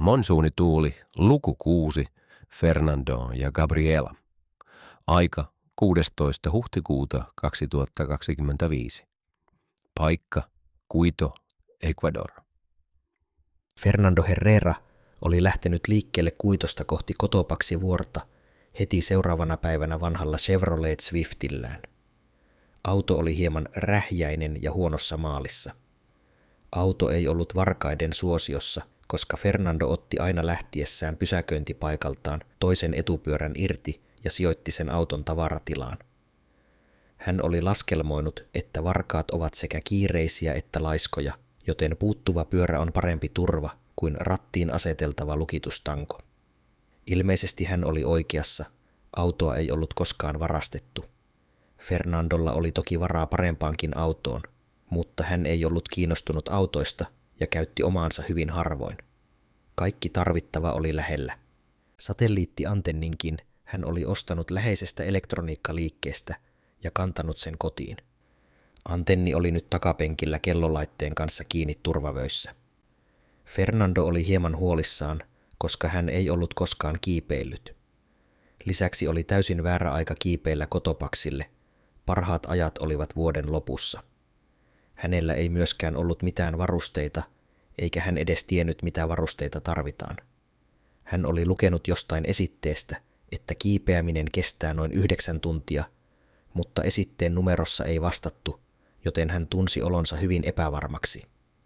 Monsuunituuli, luku 6, Fernando ja Gabriela. Aika 16. huhtikuuta 2025. Paikka Quito, Ecuador. Fernando Herrera oli lähtenyt liikkeelle Quitosta kohti Cotopaxi-vuorta heti seuraavana päivänä vanhalla Chevrolet Swiftillään. Auto oli hieman rähjäinen ja huonossa maalissa. Auto ei ollut varkaiden suosiossa, koska Fernando otti aina lähtiessään pysäköintipaikaltaan toisen etupyörän irti ja sijoitti sen auton tavaratilaan. Hän oli laskelmoinut, että varkaat ovat sekä kiireisiä että laiskoja, joten puuttuva pyörä on parempi turva kuin rattiin aseteltava lukitustanko. Ilmeisesti hän oli oikeassa, autoa ei ollut koskaan varastettu. Fernandolla oli toki varaa parempaankin autoon, mutta hän ei ollut kiinnostunut autoista ja käytti omaansa hyvin harvoin. Kaikki tarvittava oli lähellä. Satelliittiantenninkin hän oli ostanut läheisestä elektroniikkaliikkeestä ja kantanut sen kotiin. Antenni oli nyt takapenkillä kellolaitteen kanssa kiinni turvavöissä. Fernando oli hieman huolissaan, koska hän ei ollut koskaan kiipeillyt. Lisäksi oli täysin väärä aika kiipeillä Cotopaxille. Parhaat ajat olivat vuoden lopussa. Hänellä ei myöskään ollut mitään varusteita, eikä hän edes tiennyt, mitä varusteita tarvitaan. Hän oli lukenut jostain esitteestä, että kiipeäminen kestää noin 9 tuntia, mutta esitteen numerossa ei vastattu, joten hän tunsi olonsa hyvin epävarmaksi.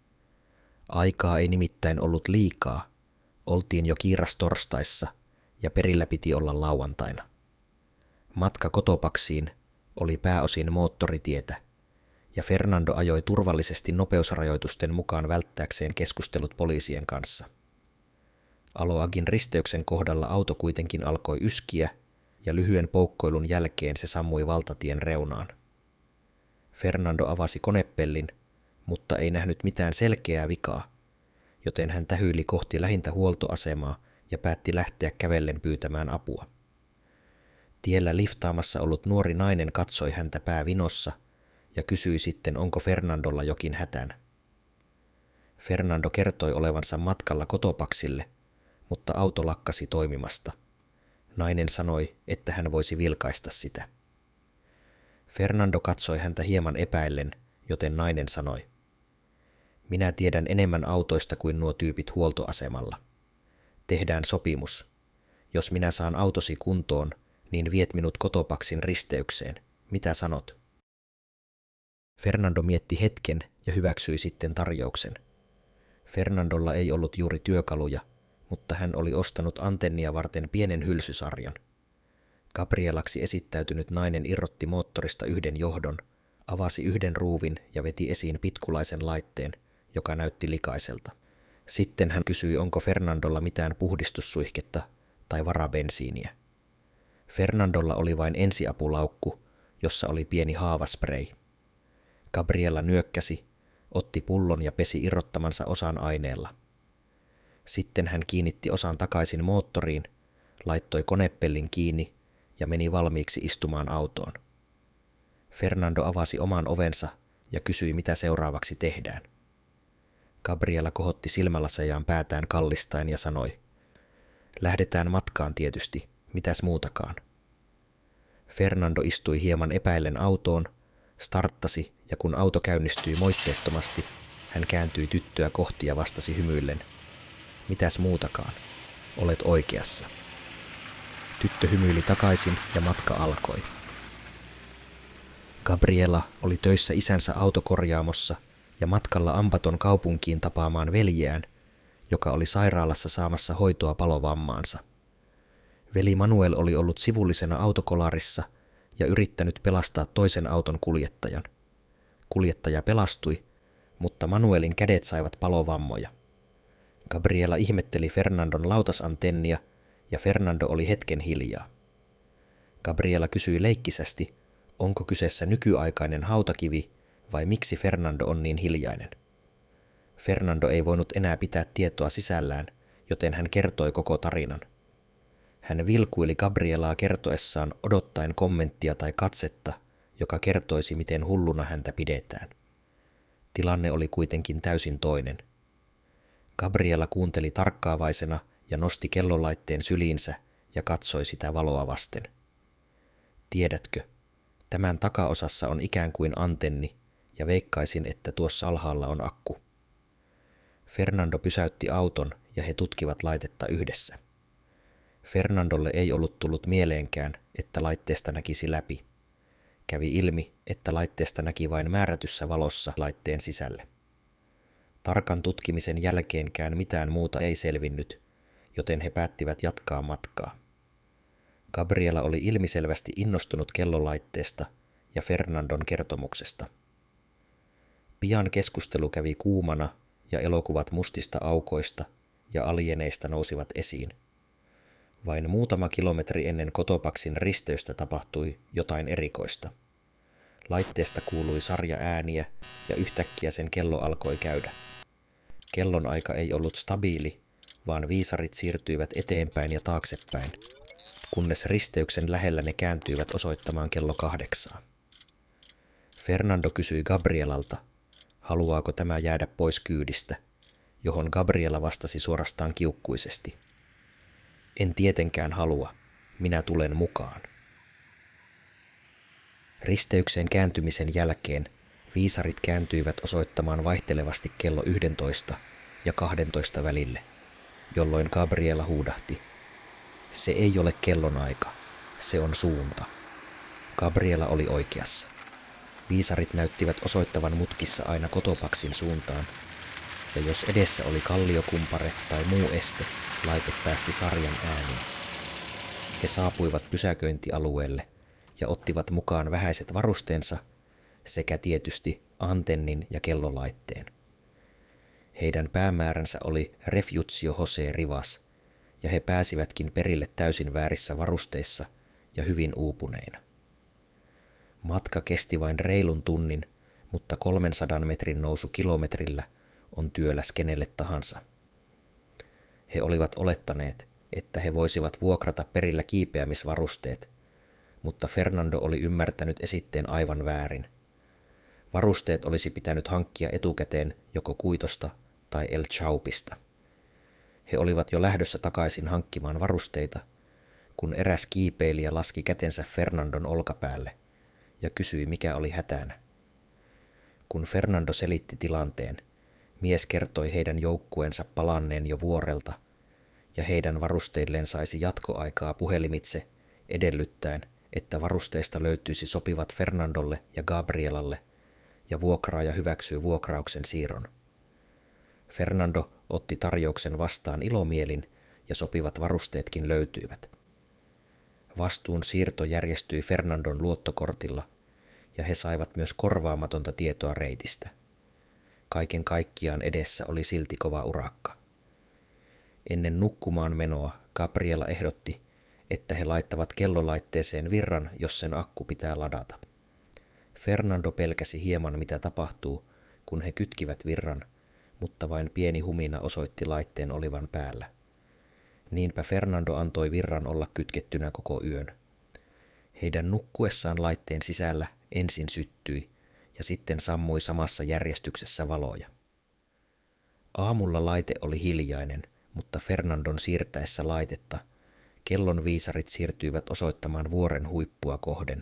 Aikaa ei nimittäin ollut liikaa, oltiin jo kiirastorstaissa ja perillä piti olla lauantaina. Matka Cotopaxiin oli pääosin moottoritietä, ja Fernando ajoi turvallisesti nopeusrajoitusten mukaan välttääkseen keskustelut poliisien kanssa. Aloagin risteyksen kohdalla auto kuitenkin alkoi yskiä, ja lyhyen poukkoilun jälkeen se sammui valtatien reunaan. Fernando avasi konepellin, mutta ei nähnyt mitään selkeää vikaa, joten hän tähyili kohti lähintä huoltoasemaa ja päätti lähteä kävellen pyytämään apua. Tiellä liftaamassa ollut nuori nainen katsoi häntä pää vinossa ja kysyi sitten, onko Fernandolla jokin hätänä. Fernando kertoi olevansa matkalla Cotopaxille, mutta auto lakkasi toimimasta. Nainen sanoi, että hän voisi vilkaista sitä. Fernando katsoi häntä hieman epäillen, joten nainen sanoi, minä tiedän enemmän autoista kuin nuo tyypit huoltoasemalla. Tehdään sopimus. Jos minä saan autosi kuntoon, niin viet minut Cotopaxin risteykseen. Mitä sanot? Fernando mietti hetken ja hyväksyi sitten tarjouksen. Fernandolla ei ollut juuri työkaluja, mutta hän oli ostanut antennia varten pienen hylsysarjan. Gabrielaksi esittäytynyt nainen irrotti moottorista yhden johdon, avasi yhden ruuvin ja veti esiin pitkulaisen laitteen, joka näytti likaiselta. Sitten hän kysyi, onko Fernandolla mitään puhdistussuihketta tai varabensiiniä. Fernandolla oli vain ensiapulaukku, jossa oli pieni haavasprei. Gabriela nyökkäsi, otti pullon ja pesi irrottamansa osan aineella. Sitten hän kiinnitti osan takaisin moottoriin, laittoi konepellin kiinni ja meni valmiiksi istumaan autoon. Fernando avasi oman ovensa ja kysyi, mitä seuraavaksi tehdään. Gabriela kohotti silmälasejaan päätään kallistaen ja sanoi, lähdetään matkaan tietysti, mitäs muutakaan. Fernando istui hieman epäillen autoon, starttasi ja kun auto käynnistyi moitteettomasti, hän kääntyi tyttöä kohti ja vastasi hymyillen, mitäs muutakaan, olet oikeassa. Tyttö hymyili takaisin ja matka alkoi. Gabriela oli töissä isänsä autokorjaamossa ja matkalla Ampaton kaupunkiin tapaamaan veljeään, joka oli sairaalassa saamassa hoitoa palovammaansa. Veli Manuel oli ollut sivullisena autokolarissa ja yrittänyt pelastaa toisen auton kuljettajan. Kuljettaja pelastui, mutta Manuelin kädet saivat palovammoja. Gabriela ihmetteli Fernandon lautasantennia ja Fernando oli hetken hiljaa. Gabriela kysyi leikkisästi, onko kyseessä nykyaikainen hautakivi vai miksi Fernando on niin hiljainen. Fernando ei voinut enää pitää tietoa sisällään, joten hän kertoi koko tarinan. Hän vilkuili Gabrielaa kertoessaan odottaen kommenttia tai katsetta, joka kertoisi, miten hulluna häntä pidetään. Tilanne oli kuitenkin täysin toinen. Gabriela kuunteli tarkkaavaisena ja nosti kellolaitteen syliinsä ja katsoi sitä valoa vasten. Tiedätkö, tämän takaosassa on ikään kuin antenni, ja veikkaisin, että tuossa alhaalla on akku. Fernando pysäytti auton ja he tutkivat laitetta yhdessä. Fernandolle ei ollut tullut mieleenkään, että laitteesta näkisi läpi. Kävi ilmi, että laitteesta näki vain määrätyssä valossa laitteen sisälle. Tarkan tutkimisen jälkeenkään mitään muuta ei selvinnyt, joten he päättivät jatkaa matkaa. Gabriela oli ilmiselvästi innostunut kellolaitteesta ja Fernandon kertomuksesta. Pian keskustelu kävi kuumana ja elokuvat mustista aukoista ja alieneista nousivat esiin. Vain muutama kilometri ennen Cotopaksin risteystä tapahtui jotain erikoista. Laitteesta kuului sarja ääniä ja yhtäkkiä sen kello alkoi käydä. Kellon aika ei ollut stabiili, vaan viisarit siirtyivät eteenpäin ja taaksepäin, kunnes risteyksen lähellä ne kääntyivät osoittamaan kello 8. Fernando kysyi Gabrielalta, haluaako tämä jäädä pois kyydistä, johon Gabriela vastasi suorastaan kiukkuisesti. En tietenkään halua, minä tulen mukaan. Risteykseen kääntymisen jälkeen viisarit kääntyivät osoittamaan vaihtelevasti kello 11 ja 12 välille, jolloin Gabriela huudahti. Se ei ole kellonaika, se on suunta. Gabriela oli oikeassa. Viisarit näyttivät osoittavan mutkissa aina Cotopaksin suuntaan, ja jos edessä oli kalliokumpare tai muu este, laite päästi sarjan ääniä. He saapuivat pysäköintialueelle ja ottivat mukaan vähäiset varusteensa sekä tietysti antennin ja kellolaitteen. Heidän päämääränsä oli Refugio José Rivas, ja he pääsivätkin perille täysin väärissä varusteissa ja hyvin uupuneina. Matka kesti vain reilun tunnin, mutta 300 metrin nousu kilometrillä on työläs kenelle tahansa. He olivat olettaneet, että he voisivat vuokrata perillä kiipeämisvarusteet, mutta Fernando oli ymmärtänyt esitteen aivan väärin. Varusteet olisi pitänyt hankkia etukäteen joko Kuitosta tai El Chaupista. He olivat jo lähdössä takaisin hankkimaan varusteita, kun eräs kiipeilijä laski kätensä Fernandon olkapäälle ja kysyi, mikä oli hätänä. Kun Fernando selitti tilanteen, mies kertoi heidän joukkueensa palanneen jo vuorelta, ja heidän varusteilleen saisi jatkoaikaa puhelimitse edellyttäen, että varusteista löytyisi sopivat Fernandolle ja Gabrielalle, ja vuokraaja hyväksyy vuokrauksen siirron. Fernando otti tarjouksen vastaan ilomielin, ja sopivat varusteetkin löytyivät. Vastuun siirto järjestyi Fernandon luottokortilla, ja he saivat myös korvaamatonta tietoa reitistä. Kaiken kaikkiaan edessä oli silti kova urakka. Ennen nukkumaan menoa Gabriela ehdotti, että he laittavat kellolaitteeseen virran, jos sen akku pitää ladata. Fernando pelkäsi hieman, mitä tapahtuu, kun he kytkivät virran, mutta vain pieni humina osoitti laitteen olivan päällä. Niinpä Fernando antoi virran olla kytkettynä koko yön. Heidän nukkuessaan laitteen sisällä ensin syttyi ja sitten sammui samassa järjestyksessä valoja. Aamulla laite oli hiljainen, mutta Fernandon siirtäessä laitetta kellon viisarit siirtyivät osoittamaan vuoren huippua kohden.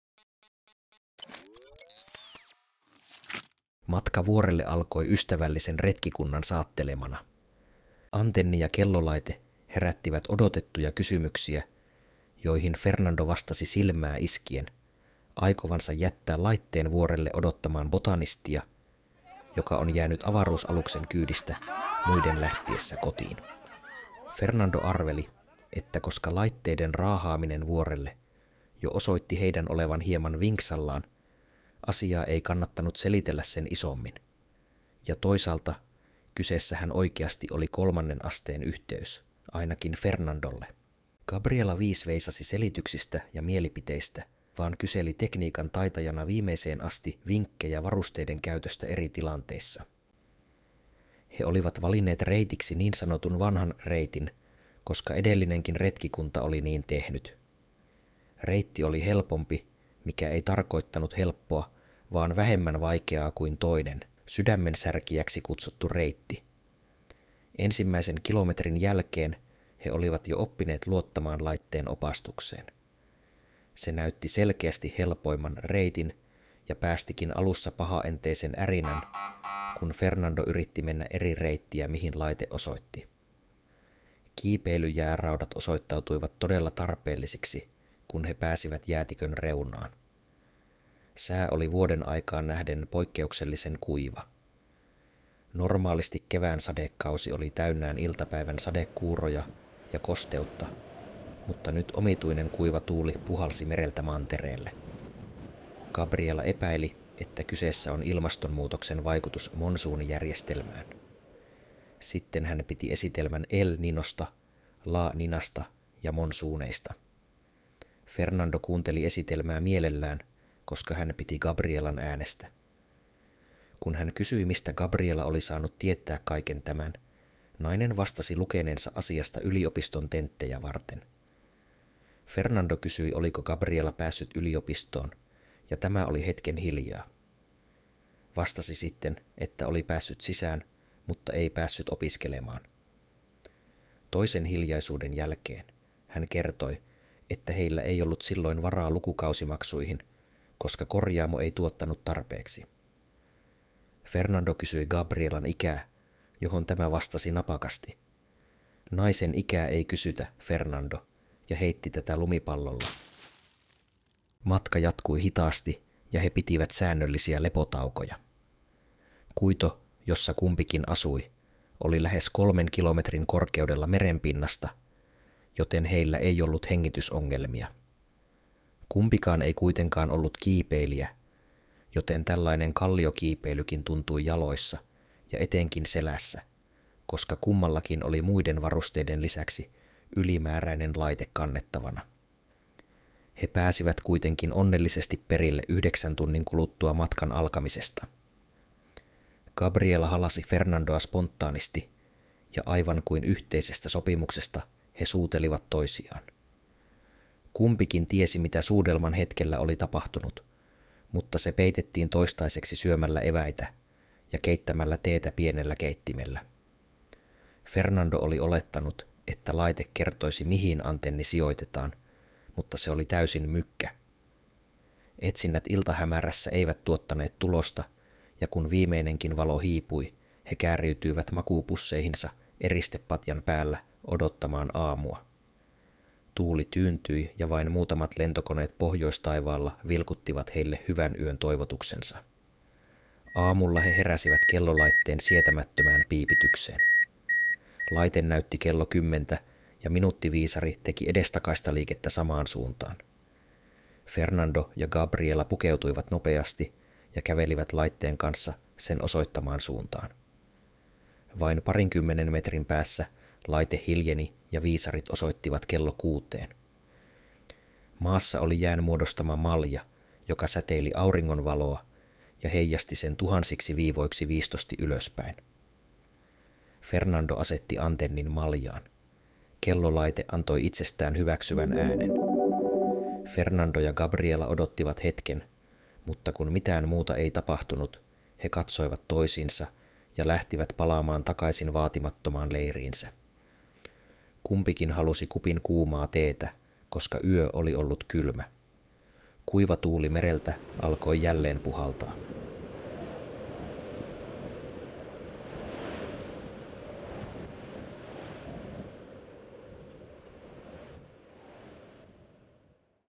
Matka vuorelle alkoi ystävällisen retkikunnan saattelemana. Antenni ja kellolaite herättivät odotettuja kysymyksiä, joihin Fernando vastasi silmää iskien, aikovansa jättää laitteen vuorelle odottamaan botanistia, joka on jäänyt avaruusaluksen kyydistä muiden lähtiessä kotiin. Fernando arveli, että koska laitteiden raahaaminen vuorelle jo osoitti heidän olevan hieman vinksallaan, asiaa ei kannattanut selitellä sen isommin. Ja toisaalta kyseessähän oikeasti oli 3. asteen yhteys, ainakin Fernandolle. Gabriela viisveisasi selityksistä ja mielipiteistä, vaan kyseli tekniikan taitajana viimeiseen asti vinkkejä varusteiden käytöstä eri tilanteissa. He olivat valinneet reitiksi niin sanotun vanhan reitin, koska edellinenkin retkikunta oli niin tehnyt. Reitti oli helpompi, mikä ei tarkoittanut helppoa, vaan vähemmän vaikeaa kuin toinen, sydämensärkijäksi kutsuttu reitti. Ensimmäisen kilometrin jälkeen he olivat jo oppineet luottamaan laitteen opastukseen. Se näytti selkeästi helpoimman reitin ja päästikin alussa pahaenteisen ärinän, kun Fernando yritti mennä eri reittiä, mihin laite osoitti. Kiipeilyjääraudat osoittautuivat todella tarpeellisiksi, kun he pääsivät jäätikön reunaan. Sää oli vuoden aikaan nähden poikkeuksellisen kuiva. Normaalisti kevään sadekausi oli täynnään iltapäivän sadekuuroja ja kosteutta, mutta nyt omituinen kuiva tuuli puhalsi mereltä mantereelle. Gabriela epäili, että kyseessä on ilmastonmuutoksen vaikutus monsuunijärjestelmään. Sitten hän piti esitelmän El Ninosta, La Ninasta ja monsuuneista. Fernando kuunteli esitelmää mielellään, koska hän piti Gabrielan äänestä. Kun hän kysyi, mistä Gabriela oli saanut tietää kaiken tämän, nainen vastasi lukeneensa asiasta yliopiston tenttejä varten. Fernando kysyi, oliko Gabriela päässyt yliopistoon, ja tämä oli hetken hiljaa. Vastasi sitten, että oli päässyt sisään, mutta ei päässyt opiskelemaan. Toisen hiljaisuuden jälkeen hän kertoi, että heillä ei ollut silloin varaa lukukausimaksuihin, koska korjaamo ei tuottanut tarpeeksi. Fernando kysyi Gabrielan ikää, johon tämä vastasi napakasti. Naisen ikää ei kysytä, Fernando, ja heitti tätä lumipallolla. Matka jatkui hitaasti ja he pitivät säännöllisiä lepotaukoja. Kuito, jossa kumpikin asui, oli lähes 3 kilometrin korkeudella merenpinnasta, joten heillä ei ollut hengitysongelmia. Kumpikaan ei kuitenkaan ollut kiipeilijä, joten tällainen kalliokiipeilykin tuntui jaloissa ja etenkin selässä, koska kummallakin oli muiden varusteiden lisäksi ylimääräinen laite kannettavana. He pääsivät kuitenkin onnellisesti perille 9 tunnin kuluttua matkan alkamisesta. Gabriela halasi Fernandoa spontaanisti, ja aivan kuin yhteisestä sopimuksesta he suutelivat toisiaan. Kumpikin tiesi, mitä suudelman hetkellä oli tapahtunut, mutta se peitettiin toistaiseksi syömällä eväitä ja keittämällä teetä pienellä keittimellä. Fernando oli olettanut, että laite kertoisi, mihin antenni sijoitetaan, mutta se oli täysin mykkä. Etsinnät iltahämärässä eivät tuottaneet tulosta, ja kun viimeinenkin valo hiipui, he kääriytyivät makuupusseihinsa eristepatjan päällä odottamaan aamua. Tuuli tyyntyi ja vain muutamat lentokoneet pohjoistaivaalla vilkuttivat heille hyvän yön toivotuksensa. Aamulla he heräsivät kellolaitteen sietämättömään piipitykseen. Laite näytti kello 10 ja minuuttiviisari teki edestakaista liikettä samaan suuntaan. Fernando ja Gabriela pukeutuivat nopeasti ja kävelivät laitteen kanssa sen osoittamaan suuntaan. Vain 20 metrin päässä laite hiljeni ja viisarit osoittivat kello 6. Maassa oli jään muodostama malja, joka säteili auringonvaloa ja heijasti sen tuhansiksi viivoiksi viistosti ylöspäin. Fernando asetti antennin maljaan. Kellolaite antoi itsestään hyväksyvän äänen. Fernando ja Gabriela odottivat hetken, mutta kun mitään muuta ei tapahtunut, he katsoivat toisiinsa ja lähtivät palaamaan takaisin vaatimattomaan leiriinsä. Kumpikin halusi kupin kuumaa teetä, koska yö oli ollut kylmä. Kuiva tuuli mereltä alkoi jälleen puhaltaa.